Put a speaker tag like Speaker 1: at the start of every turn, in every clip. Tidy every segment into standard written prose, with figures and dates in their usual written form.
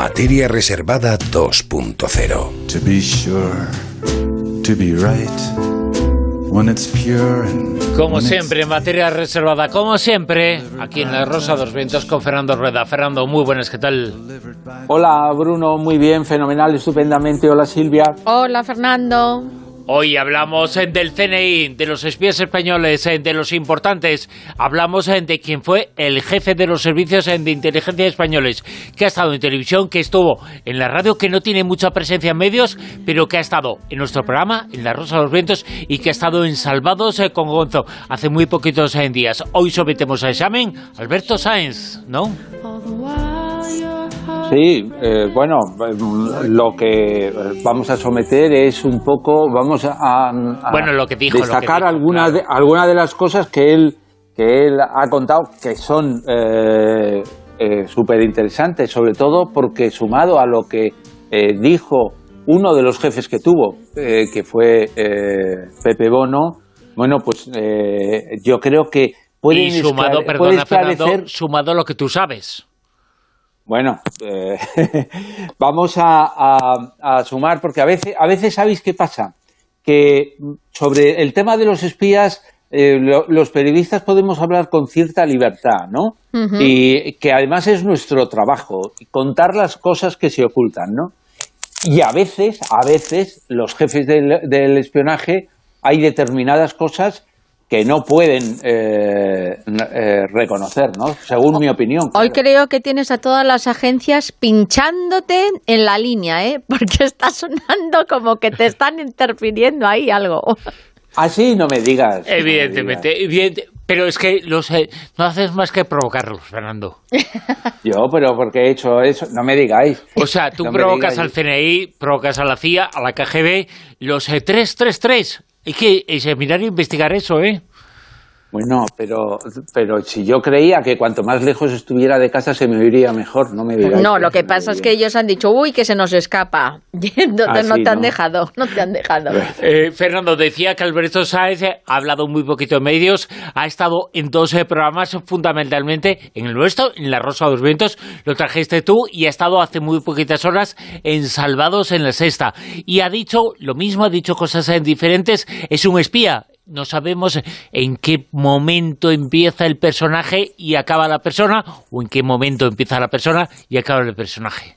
Speaker 1: Materia Reservada 2.0.
Speaker 2: To be sure, to be right, when it's pure and...
Speaker 3: Como siempre, en Materia Reservada, como siempre, aquí en La Rosa de los Vientos con Fernando Rueda. Fernando, muy buenas, ¿qué tal?
Speaker 4: Hola Bruno, muy bien, fenomenal, estupendamente. Hola Silvia.
Speaker 5: Hola Fernando.
Speaker 3: Hoy hablamos del CNI, de los espías españoles, de los importantes. Hablamos de quién fue el jefe de los servicios de inteligencia españoles, que ha estado en televisión, que estuvo en la radio, que no tiene mucha presencia en medios, pero que ha estado en nuestro programa, en La Rosa de los Vientos, y que ha estado en Salvados con Gonzo hace muy poquitos días. Hoy sometemos a examen Alberto Sáenz, ¿no?
Speaker 4: Sí, bueno, lo que vamos a someter es un poco, vamos a
Speaker 3: bueno, lo que dijo,
Speaker 4: destacar
Speaker 3: lo que dijo,
Speaker 4: algunas de las cosas que él ha contado, que son súper interesantes, sobre todo porque sumado a lo que dijo uno de los jefes que tuvo, que fue Pepe Bono, bueno, pues yo creo que pueden
Speaker 3: sumado, perdona Fernando, sumado a lo que tú sabes.
Speaker 4: Bueno, vamos a sumar, porque a veces ¿sabéis qué pasa? Que sobre el tema de los espías, los periodistas podemos hablar con cierta libertad, ¿no? Uh-huh. Y que además es nuestro trabajo, contar las cosas que se ocultan, ¿no? Y a veces los jefes del espionaje, hay determinadas cosas que no pueden reconocer, ¿no? Según mi opinión.
Speaker 5: Hoy creo que tienes a todas las agencias pinchándote en la línea, ¿eh? Porque está sonando como que te están interfiriendo ahí algo.
Speaker 4: Así no me digas.
Speaker 3: Evidentemente, pero es que no haces más que provocarlos, Fernando.
Speaker 4: Yo, pero porque he hecho eso, no me digáis.
Speaker 3: O sea, tú provocas al CNI, provocas a la CIA, a la KGB, los 333. Hay que examinar e investigar eso, ¿eh?
Speaker 4: Bueno, pero si yo creía que cuanto más lejos estuviera de casa se me oiría mejor, no me digáis.
Speaker 5: No, lo que pasa es que ellos han dicho, uy, que se nos escapa. No te han dejado.
Speaker 3: Fernando, decía que Alberto Sáenz ha hablado muy poquito en medios, ha estado en 12 programas, fundamentalmente en el nuestro, en La Rosa de los Vientos, lo trajiste tú, y ha estado hace muy poquitas horas en Salvados en La Sexta. Y ha dicho lo mismo, ha dicho cosas diferentes, es un espía. No sabemos en qué momento empieza el personaje y acaba la persona, o en qué momento empieza la persona y acaba el personaje.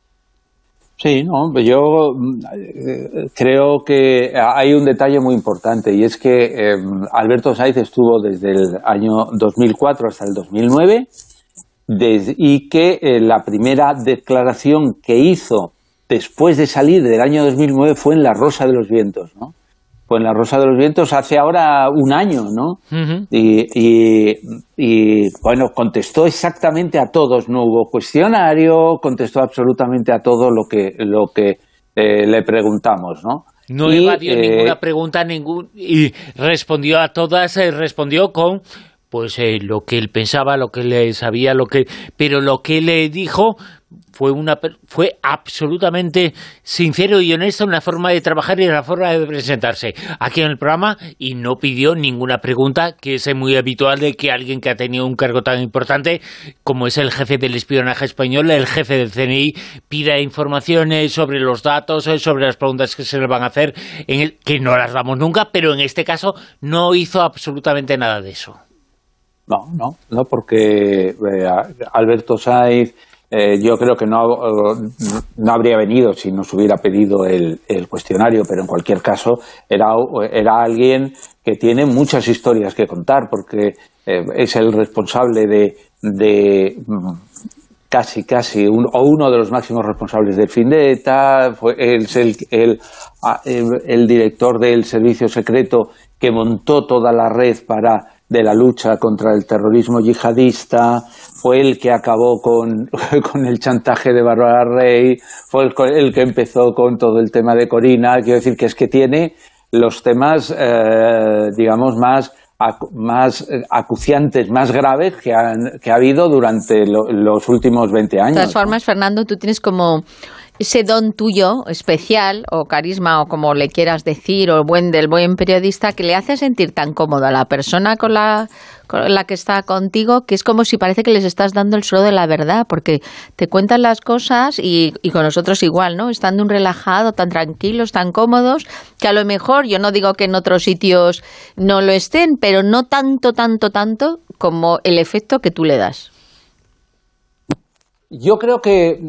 Speaker 4: Sí, no, yo creo que hay un detalle muy importante, y es que Alberto Sáenz estuvo desde el año 2004 hasta el 2009, y que la primera declaración que hizo después de salir del año 2009 fue en La Rosa de los Vientos, ¿no? Pues en La Rosa de los Vientos hace ahora un año, ¿no? Uh-huh. Y bueno, contestó exactamente a todos, no hubo cuestionario, contestó absolutamente a todo lo que le preguntamos, ¿no?
Speaker 3: No evadió ninguna pregunta, y respondió a todas, respondió con pues lo que él pensaba, lo que él sabía, pero lo que le dijo fue absolutamente sincero y honesto en la forma de trabajar y en la forma de presentarse aquí en el programa, y no pidió ninguna pregunta, que es muy habitual de que alguien que ha tenido un cargo tan importante como es el jefe del espionaje español, el jefe del CNI, pida informaciones sobre los datos, sobre las preguntas que se le van a hacer, que no las damos nunca, pero en este caso no hizo absolutamente nada de eso.
Speaker 4: No, porque Alberto Sáenz, yo creo que no habría venido si nos hubiera pedido el cuestionario, pero en cualquier caso era alguien que tiene muchas historias que contar, porque es el responsable de casi uno de los máximos responsables del fin de ETA, es el director del servicio secreto que montó toda la red de la lucha contra el terrorismo yihadista, fue el que acabó con el chantaje de Bárbara Rey, fue el que empezó con todo el tema de Corina. Quiero decir que es que tiene los temas, digamos, más acuciantes, más graves que ha habido durante los últimos 20 años.
Speaker 5: De todas formas, Fernando, tú tienes como ese don tuyo especial, o carisma, o como le quieras decir, o del buen periodista, que le hace sentir tan cómodo a la persona con la que está contigo, que es como si parece que les estás dando el suelo de la verdad, porque te cuentan las cosas y con nosotros igual, ¿no? Estando un relajado, tan tranquilos, tan cómodos, que a lo mejor, yo no digo que en otros sitios no lo estén, pero no tanto como el efecto que tú le das.
Speaker 4: Yo creo que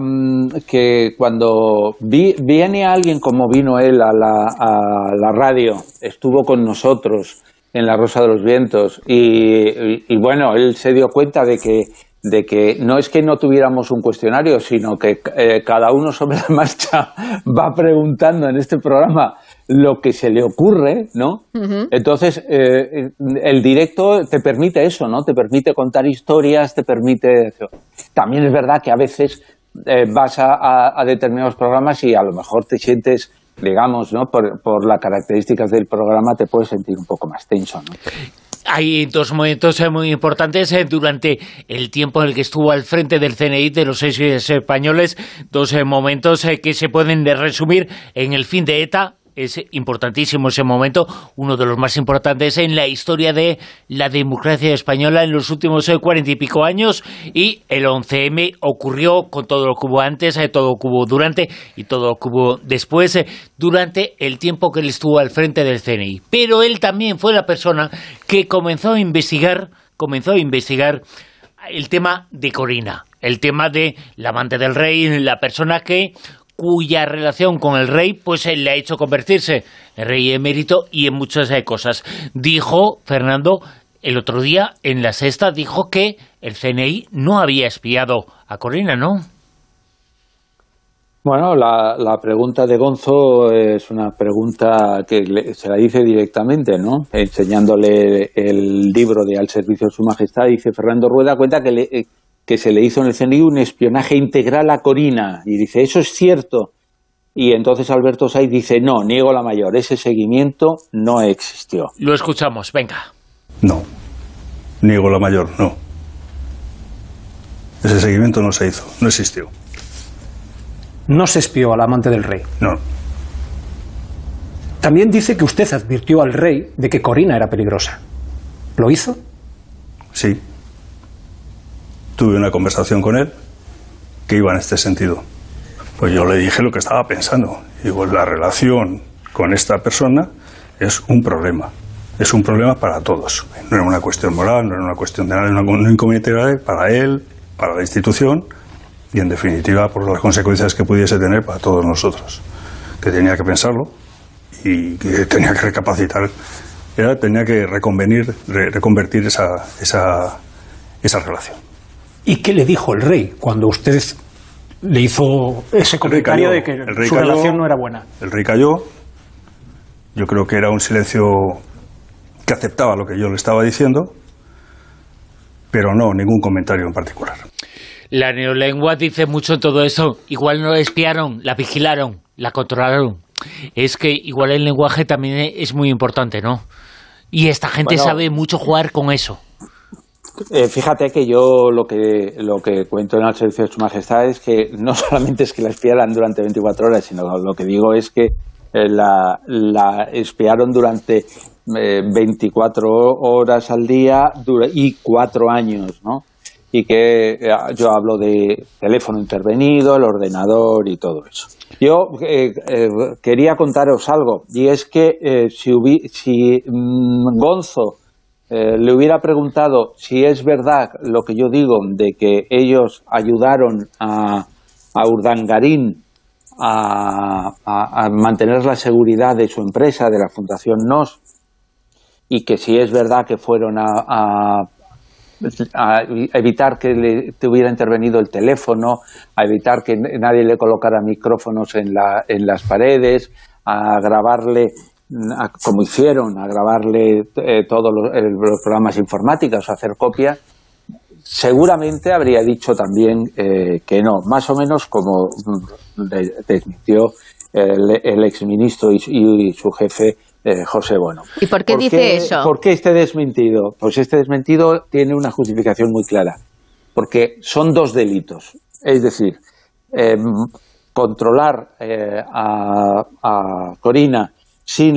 Speaker 4: cuando viene alguien como vino él a la radio, estuvo con nosotros en La Rosa de los Vientos y bueno, él se dio cuenta de que no es que no tuviéramos un cuestionario, sino que cada uno sobre la marcha va preguntando en este programa lo que se le ocurre, ¿no? Uh-huh. Entonces, el directo te permite eso, ¿no? Te permite contar historias, te permite... También es verdad que a veces vas a determinados programas y a lo mejor te sientes, digamos, ¿no? Por las características del programa te puedes sentir un poco más tenso, ¿no?
Speaker 3: Hay dos momentos muy importantes durante el tiempo en el que estuvo al frente del CNI de los 6 españoles, dos momentos que se pueden resumir en el fin de ETA. Es importantísimo ese momento, uno de los más importantes en la historia de la democracia española en los últimos 40 y pico años, y el 11M ocurrió con todo lo que hubo antes, todo lo que hubo durante y todo lo que hubo después, durante el tiempo que él estuvo al frente del CNI. Pero él también fue la persona que comenzó a investigar el tema de Corina, el tema de la amante del rey, la persona cuya relación con el rey pues le ha hecho convertirse en rey emérito y en muchas cosas. Dijo Fernando el otro día en La Sexta, dijo que el CNI no había espiado a Corina, ¿no?
Speaker 4: Bueno, la pregunta de Gonzo es una pregunta que se la dice directamente, ¿no? Enseñándole el libro de Al servicio de su majestad, dice Fernando Rueda, cuenta que se le hizo en el CNI un espionaje integral a Corina. Y dice, ¿eso es cierto? Y entonces Alberto Saiz dice, no, niego la mayor, ese seguimiento no existió.
Speaker 3: Lo escuchamos, venga.
Speaker 2: No, niego la mayor, no. Ese seguimiento no se hizo, no existió.
Speaker 6: No se espió al amante del rey.
Speaker 2: No.
Speaker 6: También dice que usted advirtió al rey de que Corina era peligrosa. ¿Lo hizo?
Speaker 2: Sí. Tuve una conversación con él que iba en este sentido. Pues yo le dije lo que estaba pensando. Digo, la relación con esta persona es un problema. Es un problema para todos. No era una cuestión moral, no era una cuestión de nada, era un inconveniente grave para él, para la institución y, en definitiva, por las consecuencias que pudiese tener para todos nosotros. Que tenía que pensarlo y que tenía que recapacitar. Tenía que reconvertir esa relación.
Speaker 6: ¿Y qué le dijo el rey cuando usted le hizo ese comentario de que su relación no era buena?
Speaker 2: El rey cayó. Yo creo que era un silencio que aceptaba lo que yo le estaba diciendo, pero no ningún comentario en particular.
Speaker 3: La neolengua dice mucho en todo eso. Igual no la espiaron, la vigilaron, la controlaron. Es que igual el lenguaje también es muy importante, ¿no? Y esta gente sabe mucho jugar con eso.
Speaker 4: Fíjate que yo lo que cuento en Al servicio de su majestad es que no solamente es que la espiaran durante 24 horas, sino lo que digo es que la espiaron durante 24 horas al día y 4 años, ¿no? Y que yo hablo de teléfono intervenido, el ordenador y todo eso. Yo quería contaros algo, y es que si Gonzo le hubiera preguntado si es verdad lo que yo digo de que ellos ayudaron a Urdangarín a mantener la seguridad de su empresa, de la Fundación NOS, y que si es verdad que fueron a evitar que le hubiera intervenido el teléfono, a evitar que nadie le colocara micrófonos en las paredes, a grabarle, como hicieron, a grabarle todos los programas informáticos, a hacer copias, seguramente habría dicho también que no, más o menos como desmintió el exministro y su jefe José Bono.
Speaker 5: ¿Y por qué dice eso?
Speaker 4: ¿Por qué este desmentido? Pues este desmentido tiene una justificación muy clara, porque son 2 delitos. Es decir, controlar a Corina sin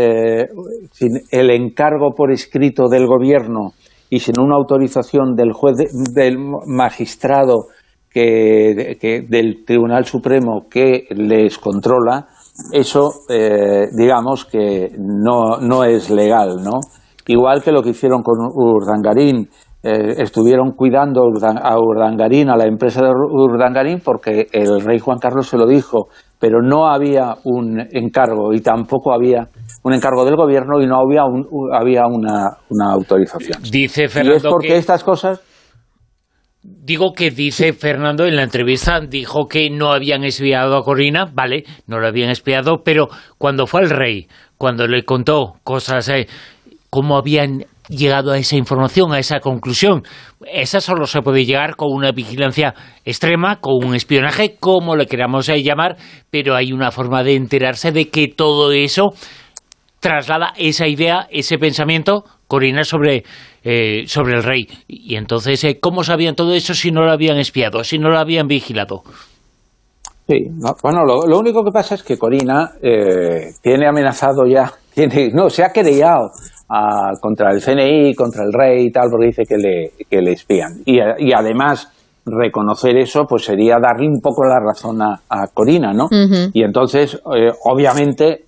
Speaker 4: el encargo por escrito del gobierno y sin una autorización del juez, del magistrado del Tribunal Supremo que les controla, eso digamos que no es legal, ¿no? Igual que lo que hicieron con Urdangarín, estuvieron cuidando a Urdangarín, a la empresa de Urdangarín, porque el rey Juan Carlos se lo dijo, pero no había un encargo y tampoco había un encargo del gobierno y no había una autorización.
Speaker 3: Dice Fernando,
Speaker 4: y es porque estas cosas...
Speaker 3: Digo que dice Fernando en la entrevista, dijo que no habían espiado a Corina, vale, no lo habían espiado, pero cuando fue al rey, cuando le contó cosas, cómo habían llegado a esa información, a esa conclusión, esa solo se puede llegar con una vigilancia extrema, con un espionaje, como le queramos llamar, pero hay una forma de enterarse de que todo eso traslada esa idea, ese pensamiento, Corina, sobre el rey. Y entonces, ¿cómo sabían todo eso si no lo habían espiado, si no lo habían vigilado?
Speaker 4: Sí, no, bueno, lo único que pasa es que Corina tiene amenazado ya, se ha querellado contra el CNI, contra el rey y tal, porque dice que le espían. Y además, reconocer eso pues sería darle un poco la razón a Corina, ¿no? Uh-huh. Y entonces, obviamente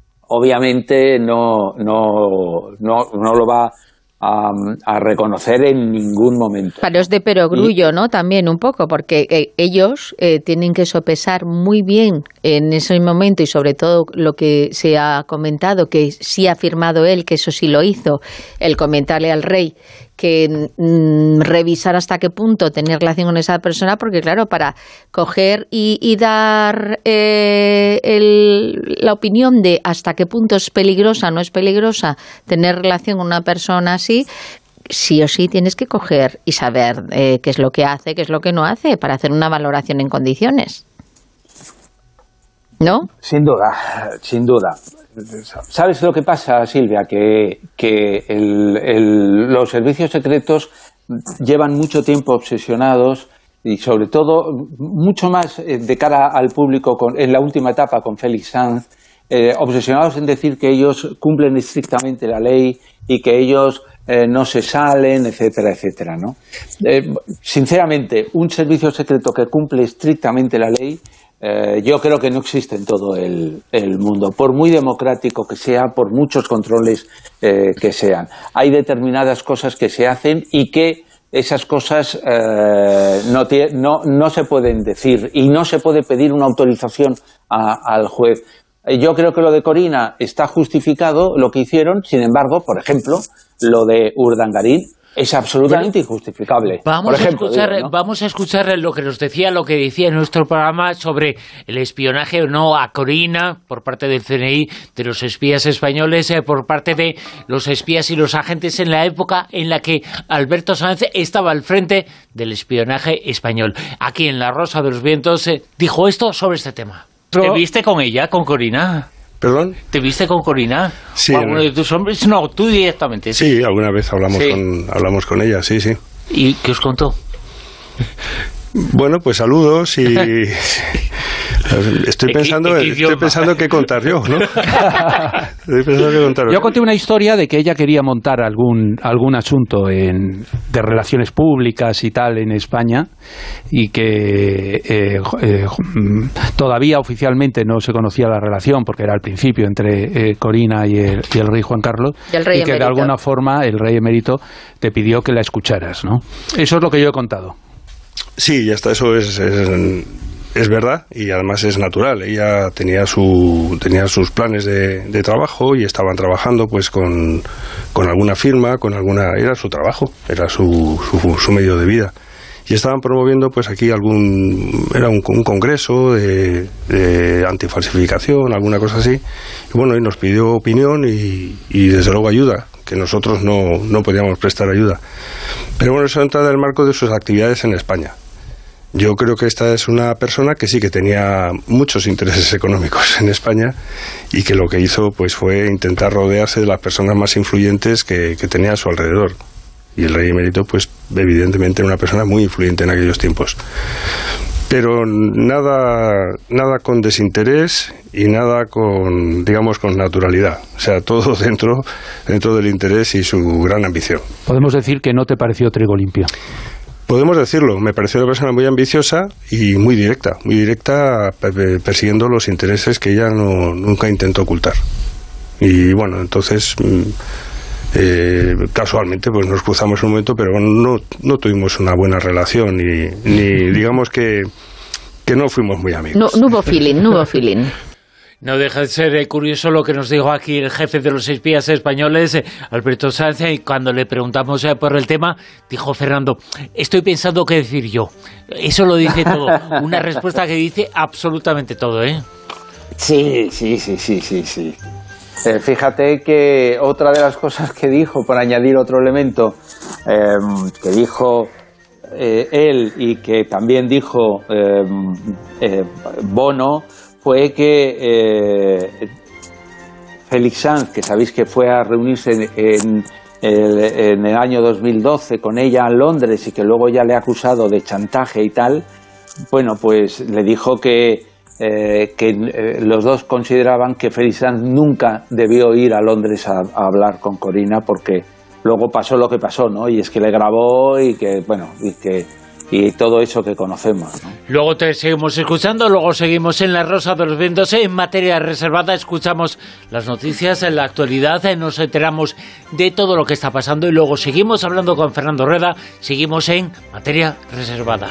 Speaker 4: no lo va a reconocer en ningún momento.
Speaker 5: Pero es de perogrullo, ¿no? También un poco, porque ellos tienen que sopesar muy bien en ese momento, y sobre todo lo que se ha comentado, que sí ha afirmado él, que eso sí lo hizo, el comentarle al rey que revisar hasta qué punto tener relación con esa persona, porque claro, para coger y dar la opinión de hasta qué punto es peligrosa, no es peligrosa tener relación con una persona así, sí o sí tienes que coger y saber qué es lo que hace, qué es lo que no hace, para hacer una valoración en condiciones, ¿no?
Speaker 4: Sin duda, sin duda. ¿Sabes lo que pasa, Silvia? Que los servicios secretos llevan mucho tiempo obsesionados y sobre todo mucho más de cara al público en la última etapa con Félix Sanz, obsesionados en decir que ellos cumplen estrictamente la ley y que ellos no se salen, etcétera, etcétera, ¿no? Sinceramente, un servicio secreto que cumple estrictamente la ley, yo creo que no existe en todo el mundo, por muy democrático que sea, por muchos controles que sean. Hay determinadas cosas que se hacen y que esas cosas no se pueden decir y no se puede pedir una autorización al juez. Yo creo que lo de Corina está justificado, lo que hicieron, sin embargo, por ejemplo, lo de Urdangarín es absolutamente injustificable.
Speaker 3: Vamos a escuchar lo que nos decía, lo que decía en nuestro programa sobre el espionaje o no a Corina por parte del CNI, de los espías españoles, por parte de los espías y los agentes en la época en la que Alberto Sáenz estaba al frente del espionaje español. Aquí en La Rosa de los Vientos dijo esto sobre este tema. ¿Te viste con ella, con Corina?
Speaker 2: ¿Perdón?
Speaker 3: ¿Te viste con Corina?
Speaker 2: Sí.
Speaker 3: ¿O alguno de tus hombres? No, tú directamente.
Speaker 2: Sí, alguna vez hablamos con ella, sí.
Speaker 3: ¿Y qué os contó?
Speaker 2: Bueno, pues saludos y... Estoy pensando qué contar yo, ¿no?
Speaker 6: Yo conté una historia de que ella quería montar algún asunto de relaciones públicas y tal en España, y que todavía oficialmente no se conocía la relación, porque era al principio entre Corina y el rey Juan Carlos, y que de alguna forma el rey emérito te pidió que la escucharas, ¿no? Eso es lo que yo he contado.
Speaker 2: Sí, y hasta eso es verdad, y además es natural. Ella tenía sus planes de trabajo y estaban trabajando pues con alguna firma, era su trabajo, era su medio de vida. Y estaban promoviendo pues aquí era un congreso de antifalsificación, alguna cosa así. Y bueno, y nos pidió opinión y desde luego ayuda, que nosotros no podíamos prestar ayuda. Pero bueno, eso entra en el marco de sus actividades en España. Yo creo que esta es una persona que sí que tenía muchos intereses económicos en España, y que lo que hizo pues fue intentar rodearse de las personas más influyentes que tenía a su alrededor. Y el rey emérito pues evidentemente era una persona muy influyente en aquellos tiempos.
Speaker 7: pero nada con desinterés y nada con, digamos, con naturalidad. O sea, todo dentro del interés y su gran ambición.
Speaker 6: Podemos decir que no te pareció trigo limpio.
Speaker 7: Podemos decirlo, me pareció una persona muy ambiciosa y muy directa, persiguiendo los intereses que ella nunca intentó ocultar. Y bueno, entonces casualmente pues nos cruzamos un momento, pero no tuvimos una buena relación ni digamos que no fuimos muy amigos.
Speaker 5: No hubo feeling.
Speaker 3: No deja de ser curioso lo que nos dijo aquí el jefe de los espías españoles, Alberto Sanz, y cuando le preguntamos por el tema, dijo Fernando, estoy pensando qué decir yo. Eso lo dice todo. Una respuesta que dice absolutamente todo, ¿eh?
Speaker 4: Sí. Fíjate que otra de las cosas que dijo, por añadir otro elemento, que dijo él y que también dijo Bono, fue que Félix Sanz, que sabéis que fue a reunirse en el año 2012 con ella en Londres y que luego ya le ha acusado de chantaje y tal, bueno, pues le dijo que los dos consideraban que Félix Sanz nunca debió ir a Londres a hablar con Corina porque luego pasó lo que pasó, ¿no? Y es que le grabó y todo eso que conocemos, ¿no?
Speaker 3: Luego te seguimos escuchando, luego seguimos en La Rosa de los Vientos. En materia reservada escuchamos las noticias en la actualidad, nos enteramos de todo lo que está pasando y luego seguimos hablando con Fernando Rueda, seguimos en materia reservada.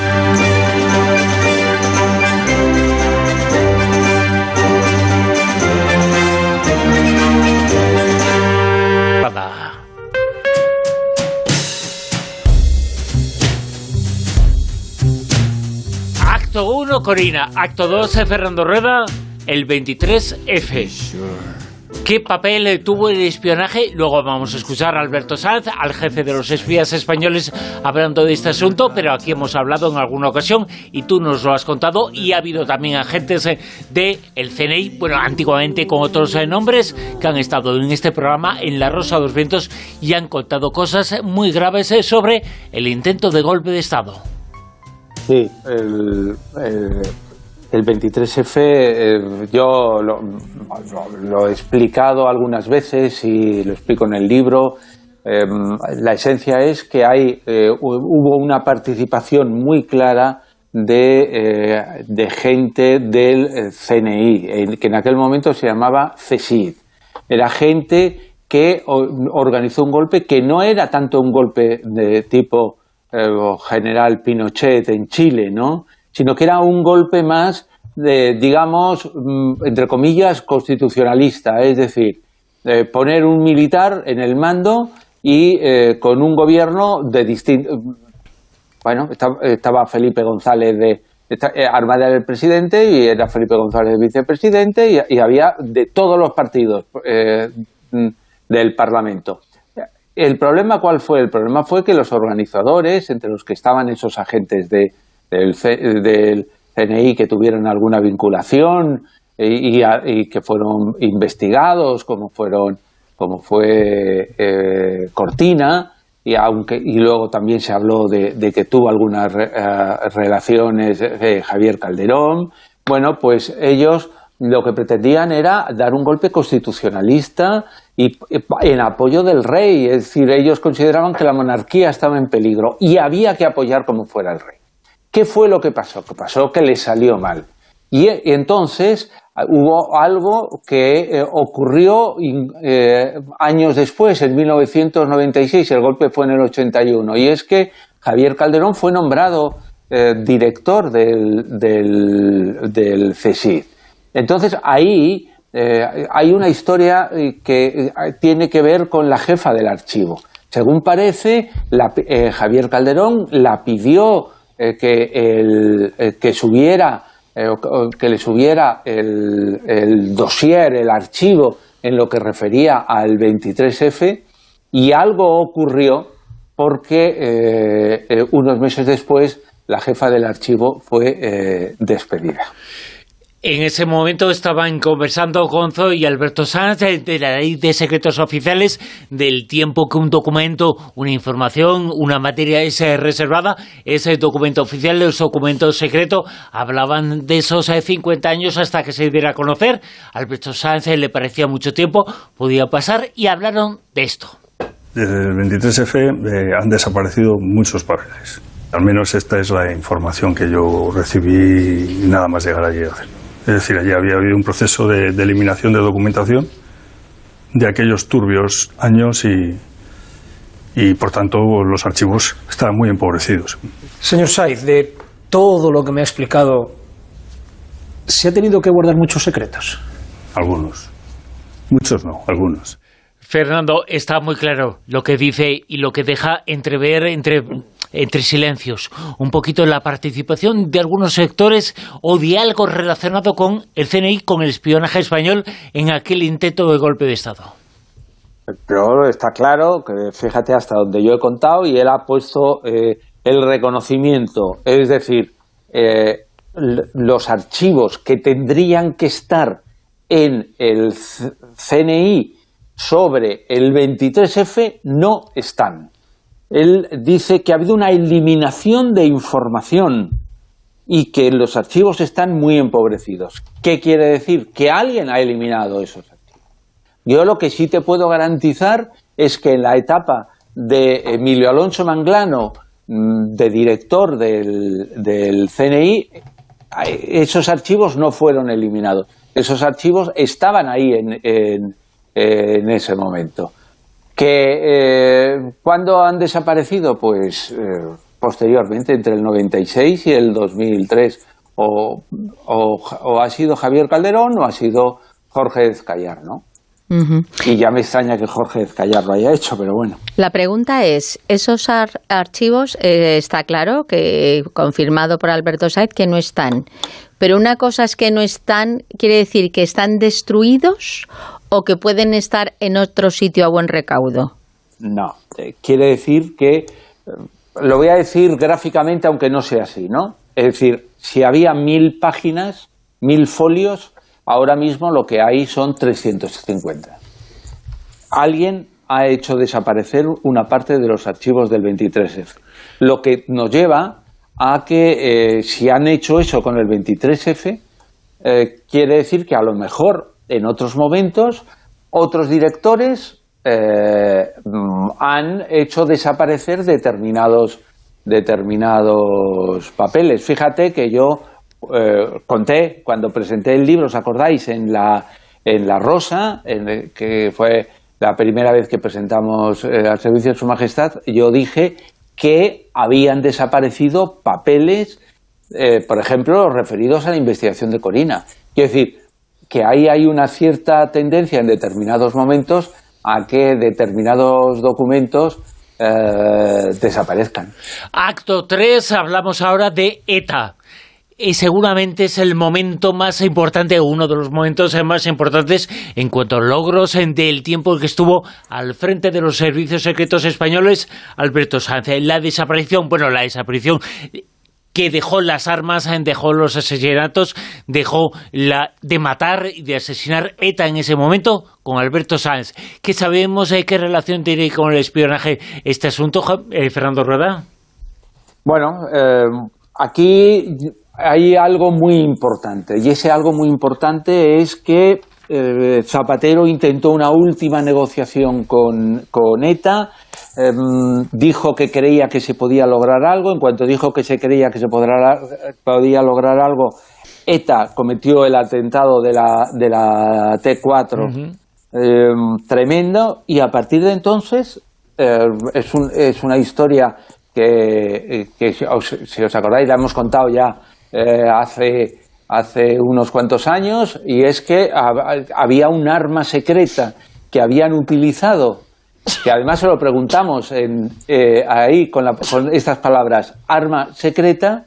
Speaker 3: Acto 1, Corina. Acto 2, Fernando Rueda, el 23F. ¿Qué papel tuvo el espionaje? Luego vamos a escuchar a Alberto Sanz, al jefe de los espías españoles, hablando de este asunto, pero aquí hemos hablado en alguna ocasión y tú nos lo has contado, y ha habido también agentes del CNI, bueno, antiguamente con otros nombres, que han estado en este programa, en La Rosa de los Vientos, y han contado cosas muy graves sobre el intento de golpe de Estado.
Speaker 4: Sí, el 23F yo lo he explicado algunas veces y lo explico en el libro. La esencia es que hubo una participación muy clara de gente del CNI, que en aquel momento se llamaba CSID. Era gente que organizó un golpe que no era tanto un golpe de tipo general Pinochet en Chile, ¿no? Sino que era un golpe más digamos, entre comillas, constitucionalista, es decir, poner un militar en el mando y con un gobierno de distinto. Bueno, estaba Felipe González Armada del presidente y era Felipe González vicepresidente y había de todos los partidos del Parlamento. ¿El problema cuál fue? El problema fue que los organizadores, entre los que estaban esos agentes del CNI que tuvieron alguna vinculación y que fueron investigados, como fue Cortina, y luego también se habló de que tuvo algunas relaciones Javier Calderón. Bueno, pues ellos lo que pretendían era dar un golpe constitucionalista y en apoyo del rey, es decir, ellos consideraban que la monarquía estaba en peligro y había que apoyar como fuera el rey. ¿Qué fue lo que pasó? Que pasó que les salió mal. Y entonces hubo algo que ocurrió años después, en 1996, el golpe fue en el 81, y es que Javier Calderón fue nombrado director del CSID. Entonces ahí hay una historia que tiene que ver con la jefa del archivo. Según parece, Javier Calderón la pidió que le subiera el dossier, el archivo en lo que refería al 23F, y algo ocurrió porque unos meses después la jefa del archivo fue despedida.
Speaker 3: En ese momento estaban conversando Gonzo y Alberto Sanz de la Ley de Secretos Oficiales, del tiempo que un documento, una información, una materia es reservada, ese documento oficial, los documentos secretos. Hablaban de esos 50 años hasta que se diera a conocer. A Alberto Sanz le parecía mucho tiempo, podía pasar, y hablaron de esto.
Speaker 2: Desde el 23F han desaparecido muchos papeles. Al menos esta es la información que yo recibí nada más llegar allí a hacerlo. Es decir, allí había habido un proceso de eliminación de documentación de aquellos turbios años y por tanto, los archivos estaban muy empobrecidos.
Speaker 8: Señor Saiz, de todo lo que me ha explicado, ¿se ha tenido que guardar muchos secretos?
Speaker 2: Algunos. Muchos no, algunos.
Speaker 3: Fernando, está muy claro lo que dice y lo que deja entrever entre silencios. Un poquito la participación de algunos sectores o de algo relacionado con el CNI, con el espionaje español en aquel intento de golpe de Estado.
Speaker 4: Pero está claro que, fíjate hasta donde yo he contado, y él ha puesto el reconocimiento, es decir, los archivos que tendrían que estar en el CNI sobre el 23F no están. Él dice que ha habido una eliminación de información y que los archivos están muy empobrecidos. ¿Qué quiere decir? Que alguien ha eliminado esos archivos. Yo lo que sí te puedo garantizar es que en la etapa de Emilio Alonso Manglano, de director del CNI, esos archivos no fueron eliminados. Esos archivos estaban ahí en ese momento. ¿Cuándo han desaparecido? Pues posteriormente, entre el 96 y el 2003. O ha sido Javier Calderón o ha sido Jorge Ezcayar, ¿no? Uh-huh. Y ya me extraña que Jorge Ezcayar lo haya hecho, pero bueno.
Speaker 5: La pregunta es, esos archivos, está claro, que confirmado por Alberto Saiz, que no están. Pero una cosa es que no están, ¿quiere decir que están destruidos o que pueden estar en otro sitio a buen recaudo?
Speaker 4: No, quiere decir que, lo voy a decir gráficamente aunque no sea así, ¿no? Es decir, si había 1000 páginas, 1000 folios, ahora mismo lo que hay son 350. Alguien ha hecho desaparecer una parte de los archivos del 23F. Lo que nos lleva a que si han hecho eso con el 23F, quiere decir que a lo mejor en otros momentos otros directores han hecho desaparecer determinados papeles. Fíjate que yo conté cuando presenté el libro, ¿os acordáis? En la Rosa, que fue la primera vez que presentamos al servicio de Su Majestad, yo dije que habían desaparecido papeles, por ejemplo, referidos a la investigación de Corina. Quiero decir, que ahí hay una cierta tendencia en determinados momentos a que determinados documentos desaparezcan.
Speaker 3: Acto 3, hablamos ahora de ETA. Y seguramente es el momento más importante, uno de los momentos más importantes en cuanto a logros del tiempo que estuvo al frente de los servicios secretos españoles Alberto Sanz. La desaparición que dejó las armas, dejó los asesinatos, dejó de matar y de asesinar ETA en ese momento con Alberto Sanz. ¿Qué sabemos? ¿Qué relación tiene con el espionaje este asunto, Fernando Rueda?
Speaker 4: Bueno, aquí hay algo muy importante, y ese algo muy importante es que Zapatero intentó una última negociación con ETA, dijo que creía que se podía lograr algo. En cuanto dijo que se creía que se podía lograr algo, ETA cometió el atentado de la T4, tremendo, y a partir de entonces es una historia que si os acordáis, la hemos contado ya hace unos cuantos años, y es que había un arma secreta que habían utilizado, que además se lo preguntamos ahí con estas palabras, arma secreta,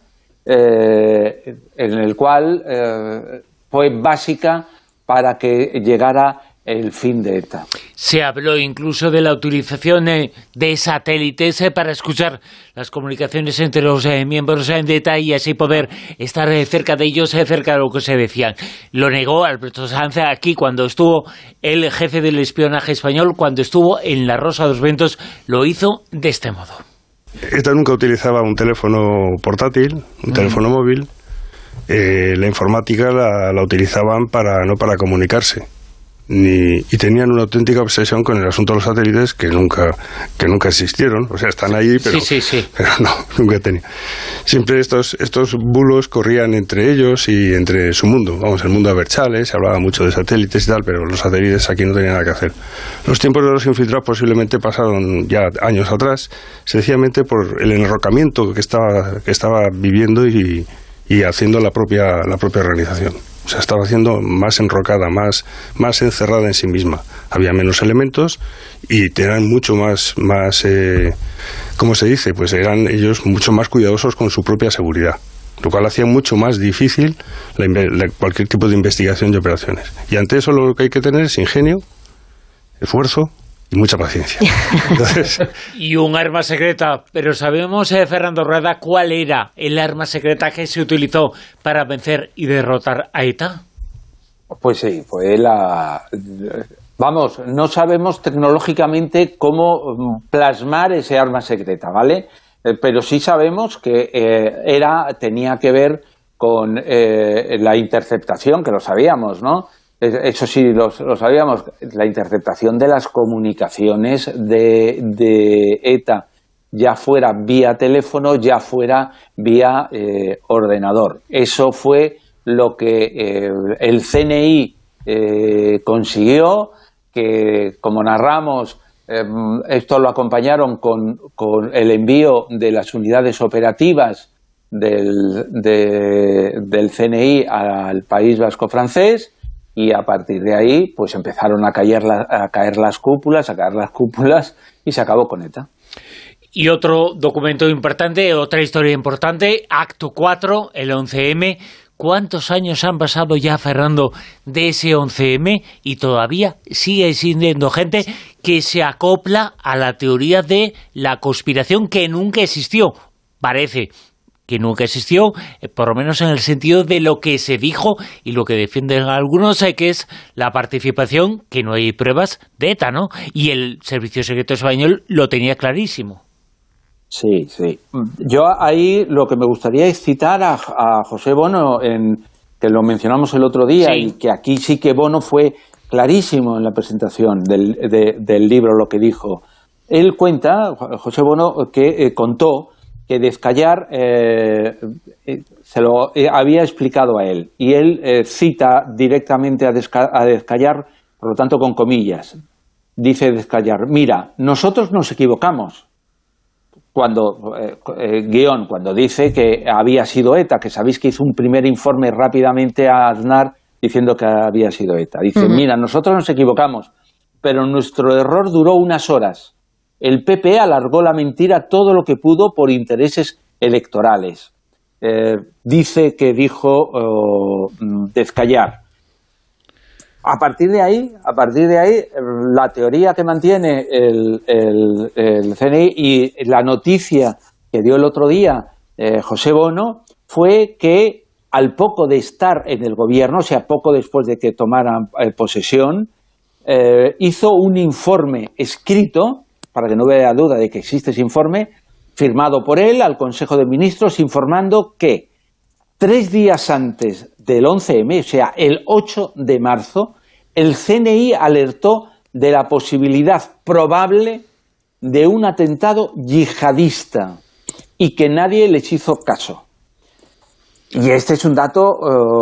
Speaker 4: en el cual fue básica para que llegara el fin de ETA.
Speaker 3: Se habló incluso de la utilización de satélites para escuchar las comunicaciones entre los miembros de ETA y así poder estar cerca de ellos, cerca de lo que se decían. Lo negó Alberto Sanz aquí cuando estuvo el jefe del espionaje español, cuando estuvo en La Rosa de los Vientos, lo hizo de este modo.
Speaker 7: ETA nunca utilizaba un teléfono portátil, un teléfono móvil. La informática la utilizaban no para comunicarse. Y tenían una auténtica obsesión con el asunto de los satélites que nunca existieron. O sea, están ahí, pero, pero no, nunca tenían. Siempre estos bulos corrían entre ellos y entre su mundo. Vamos, el mundo de Berchales, se hablaba mucho de satélites y tal, pero los satélites aquí no tenían nada que hacer. Los tiempos de los infiltrados posiblemente pasaron ya años atrás, sencillamente por el enrocamiento que estaba viviendo y haciendo la propia organización. O sea, estaba haciendo más enrocada, más encerrada en sí misma. Había menos elementos y eran mucho más ¿cómo se dice? Pues eran ellos mucho más cuidadosos con su propia seguridad, lo cual hacía mucho más difícil cualquier tipo de investigación y operaciones. Y ante eso lo que hay que tener es ingenio, esfuerzo y mucha paciencia. Entonces,
Speaker 3: y un arma secreta, pero sabemos, Fernando Rueda, ¿cuál era el arma secreta que se utilizó para vencer y derrotar a ETA?
Speaker 4: Pues sí, fue Vamos, no sabemos tecnológicamente cómo plasmar ese arma secreta, ¿vale? Pero sí sabemos que tenía que ver con la interceptación, que lo sabíamos, ¿no? Eso sí, lo sabíamos, la interceptación de las comunicaciones de ETA, ya fuera vía teléfono, ya fuera vía ordenador. Eso fue lo que el CNI consiguió, que como narramos, esto lo acompañaron con el envío de las unidades operativas del CNI al País Vasco francés. Y a partir de ahí, pues empezaron a caer las cúpulas y se acabó con ETA.
Speaker 3: Y otro documento importante, otra historia importante, Acto 4, el 11M. ¿Cuántos años han pasado ya, Fernando, de ese 11M? Y todavía sigue existiendo gente que se acopla a la teoría de la conspiración que nunca existió. Parece que nunca existió, por lo menos en el sentido de lo que se dijo y lo que defienden algunos, que es la participación, que no hay pruebas, de ETA, ¿no? Y el Servicio Secreto Español lo tenía clarísimo.
Speaker 4: Sí. Yo ahí lo que me gustaría es citar a José Bono, que lo mencionamos el otro día, sí. Y que aquí sí que Bono fue clarísimo en la presentación del libro, lo que dijo. Él cuenta, José Bono, que contó que Descallar se lo había explicado a él, y él cita directamente a Descallar, por lo tanto con comillas. Dice Descallar: mira, nosotros nos equivocamos cuando dice que había sido ETA, que sabéis que hizo un primer informe rápidamente a Aznar diciendo que había sido ETA. Dice, mira, nosotros nos equivocamos, pero nuestro error duró unas horas. El PP alargó la mentira todo lo que pudo por intereses electorales. Dice que dijo Descallar. A partir de ahí, la teoría que mantiene el CNI y la noticia que dio el otro día José Bono fue que al poco de estar en el gobierno, o sea, poco después de que tomaran posesión, hizo un informe escrito, para que no haya duda de que existe ese informe, firmado por él al Consejo de Ministros, informando que 3 días antes del 11M, o sea, el 8 de marzo, el CNI alertó de la posibilidad probable de un atentado yihadista y que nadie les hizo caso. Y este es un dato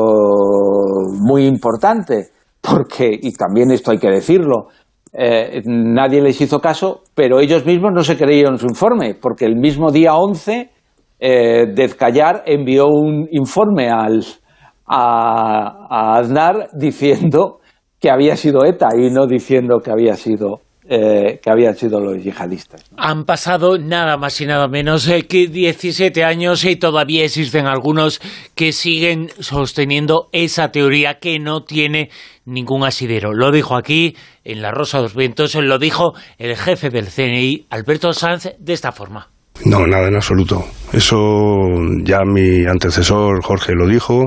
Speaker 4: muy importante, porque, y también esto hay que decirlo, nadie les hizo caso, pero ellos mismos no se creyeron su informe, porque el mismo día 11 Descallar envió un informe a Aznar diciendo que había sido ETA y no diciendo que había sido que habían sido los yihadistas.
Speaker 3: Han pasado nada más y nada menos que 17 años y todavía existen algunos que siguen sosteniendo esa teoría que no tiene ningún asidero. Lo dijo aquí, en La Rosa de los Vientos, lo dijo el jefe del CNI, Alberto Sanz, de esta forma.
Speaker 7: No, nada en absoluto. Eso ya mi antecesor Jorge lo dijo,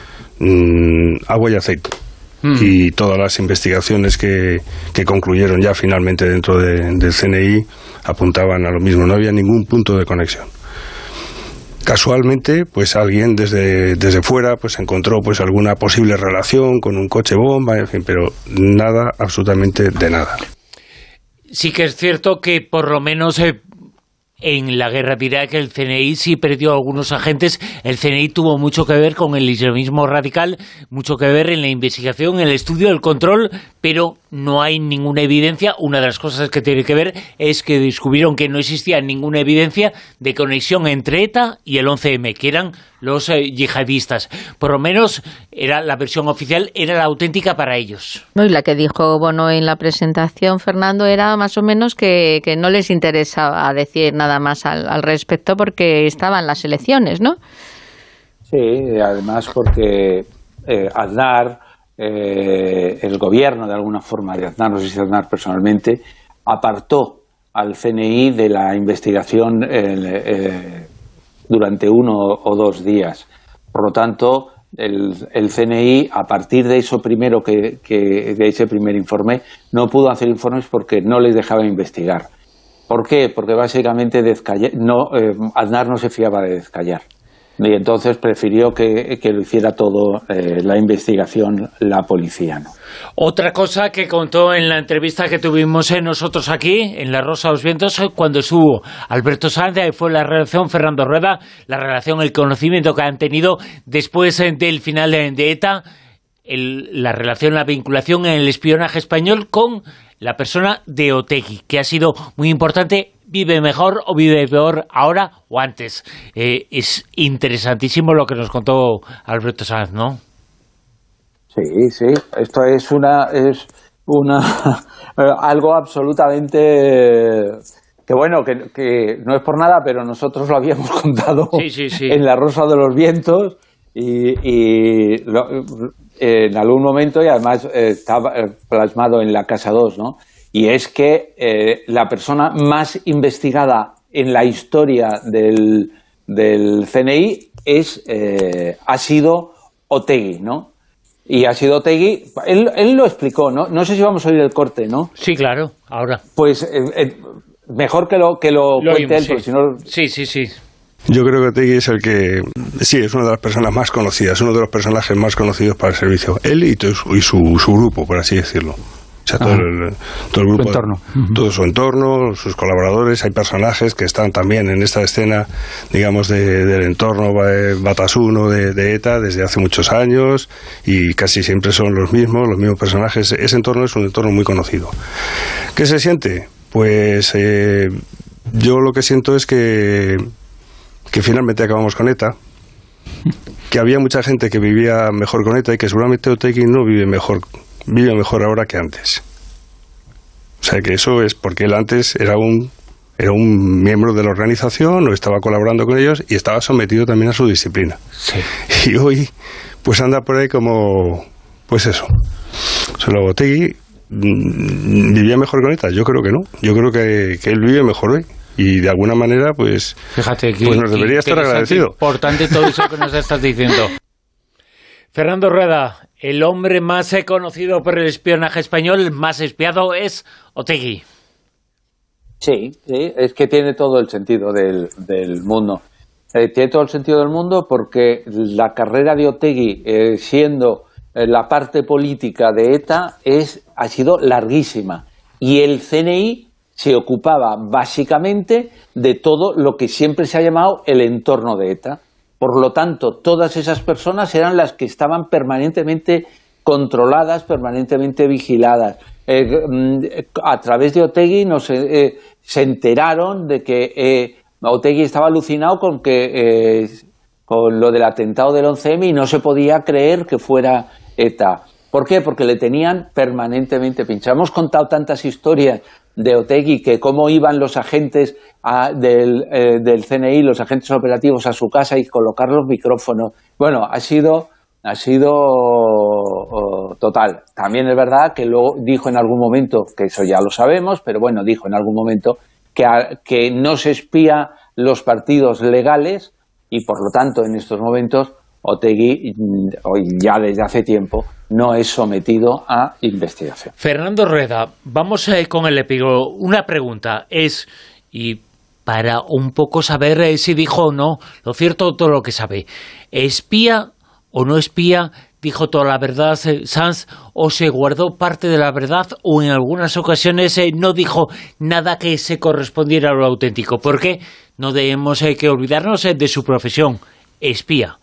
Speaker 7: agua y aceite. Y todas las investigaciones que concluyeron ya finalmente dentro del CNI apuntaban a lo mismo, no había ningún punto de conexión. Casualmente, pues alguien desde fuera pues encontró pues alguna posible relación con un coche bomba, en fin, pero nada, absolutamente de nada.
Speaker 3: Sí que es cierto que por lo menos en la guerra de Irak el CNI sí perdió a algunos agentes. El CNI tuvo mucho que ver con el islamismo radical, mucho que ver en la investigación, en el estudio, el control, pero no hay ninguna evidencia. Una de las cosas que tiene que ver es que descubrieron que no existía ninguna evidencia de conexión entre ETA y el 11M, que eran los yihadistas. Por lo menos era la versión oficial, era la auténtica para ellos.
Speaker 5: No, y la que dijo Bono en la presentación, Fernando, era más o menos que no les interesaba decir nada más al respecto porque estaban las elecciones, ¿no?
Speaker 4: Sí, además porque Aznar, el gobierno de alguna forma de Aznar, no sé si Aznar personalmente, apartó al CNI de la investigación durante 1 o 2 días. Por lo tanto, el CNI, a partir de eso primero de ese primer informe, no pudo hacer informes porque no les dejaba investigar. ¿Por qué? Porque básicamente Aznar no se fiaba de Dezcayar. Y entonces prefirió que lo hiciera todo la investigación, la policía, ¿no?
Speaker 3: Otra cosa que contó en la entrevista que tuvimos nosotros aquí, en La Rosa de los Vientos, cuando estuvo Alberto Sanz, fue la relación Fernando Rueda, la relación, el conocimiento que han tenido después del final de ETA, la relación, la vinculación en el espionaje español con la persona de Otegi, que ha sido muy importante. ¿Vive mejor o vive peor ahora o antes? Es interesantísimo lo que nos contó Alberto Sanz, ¿no?
Speaker 4: Sí, sí. Esto es algo absolutamente que bueno, que no es por nada, pero nosotros lo habíamos contado
Speaker 3: sí.
Speaker 4: en La Rosa de los Vientos y en algún momento, y además estaba plasmado en La Casa 2, ¿no? Y es que la persona más investigada en la historia del CNI ha sido Otegi, ¿no? Y ha sido Otegi, él lo explicó, ¿no? No sé si vamos a oír el corte, ¿no?
Speaker 3: Sí, claro, ahora.
Speaker 4: Pues mejor que lo cuente él,
Speaker 3: sí.
Speaker 4: Porque si no...
Speaker 3: Sí.
Speaker 7: Yo creo que Otegi es es una de las personas más conocidas, uno de los personajes más conocidos para el servicio. Él y su grupo, por así decirlo. O sea, todo el grupo,
Speaker 6: su entorno.
Speaker 7: Todo su entorno, sus colaboradores. Hay personajes que están también en esta escena, digamos, del entorno Batasuna de ETA desde hace muchos años y casi siempre son los mismos personajes. Ese entorno es un entorno muy conocido. ¿Qué se siente? Pues yo lo que siento es que finalmente acabamos con ETA, que había mucha gente que vivía mejor con ETA y que seguramente Otegi no vive mejor ahora que antes. O sea que eso es porque él antes era un miembro de la organización o estaba colaborando con ellos y estaba sometido también a su disciplina.
Speaker 3: Sí.
Speaker 7: Y hoy pues anda por ahí como pues eso. Solo Otegi vivía mejor con ETA. Yo creo que no. Yo creo que él vive mejor hoy. Y de alguna manera pues,
Speaker 3: fíjate que,
Speaker 7: pues nos debería estar agradecido.
Speaker 3: Importante todo eso que nos estás diciendo. Fernando Rueda, el hombre más conocido por el espionaje español, el más espiado es Otegi.
Speaker 4: Sí, es que tiene todo el sentido del mundo. Tiene todo el sentido del mundo porque la carrera de Otegi, siendo la parte política de ETA, ha sido larguísima. Y el CNI se ocupaba básicamente de todo lo que siempre se ha llamado el entorno de ETA. Por lo tanto, todas esas personas eran las que estaban permanentemente controladas, permanentemente vigiladas. A través de Otegi se enteraron de que Otegi estaba alucinado con lo del atentado del 11M y no se podía creer que fuera ETA. ¿Por qué? Porque le tenían permanentemente pinchado. Hemos contado tantas historias de Otegi, que cómo iban los agentes del CNI, los agentes operativos a su casa y colocar los micrófonos. Bueno, ha sido total. También es verdad que luego dijo en algún momento, que eso ya lo sabemos, pero bueno, dijo en algún momento que no se espía los partidos legales y por lo tanto en estos momentos Otegi, ya desde hace tiempo, no es sometido a investigación.
Speaker 3: Fernando Rueda, vamos con el epílogo. Una pregunta es, y para un poco saber si dijo o no lo cierto todo lo que sabe, ¿espía o no espía? ¿Dijo toda la verdad Sanz o se guardó parte de la verdad o en algunas ocasiones no dijo nada que se correspondiera a lo auténtico? Porque no debemos que olvidarnos de su profesión, espía.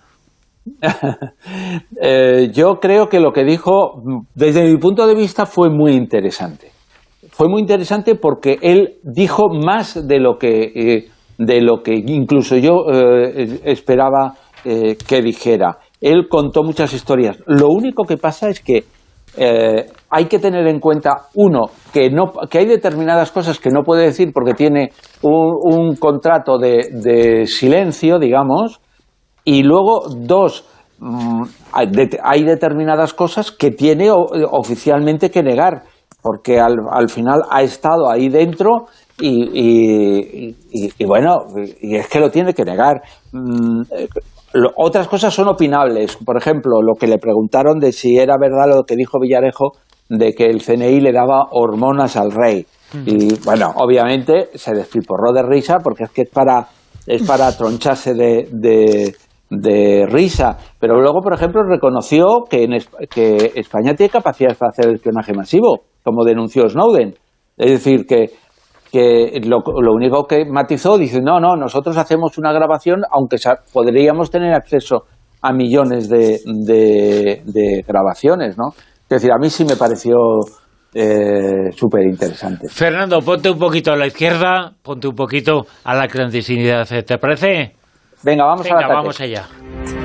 Speaker 4: Yo creo que lo que dijo, desde mi punto de vista, fue muy interesante. Fue muy interesante porque él dijo más de lo que incluso yo esperaba que dijera. Él contó muchas historias. Lo único que pasa es que hay que tener en cuenta, uno, que hay determinadas cosas que no puede decir porque tiene un contrato de silencio, digamos, y luego, dos, hay determinadas cosas que tiene oficialmente que negar, porque al final ha estado ahí dentro y bueno, y es que lo tiene que negar. Otras cosas son opinables. Por ejemplo, lo que le preguntaron de si era verdad lo que dijo Villarejo de que el CNI le daba hormonas al rey. Y bueno, obviamente se despiporró de risa porque es que es para troncharse de risa. Pero luego, por ejemplo, reconoció que España tiene capacidad para hacer espionaje masivo, como denunció Snowden. Es decir, que lo único que matizó, dice, no, nosotros hacemos una grabación, aunque podríamos tener acceso a millones de grabaciones, ¿no? Es decir, a mí sí me pareció súper interesante.
Speaker 3: Fernando, ponte un poquito a la izquierda, ponte un poquito a la clandestinidad, ¿te parece?
Speaker 4: Venga, vamos al ataque.
Speaker 3: Vamos allá.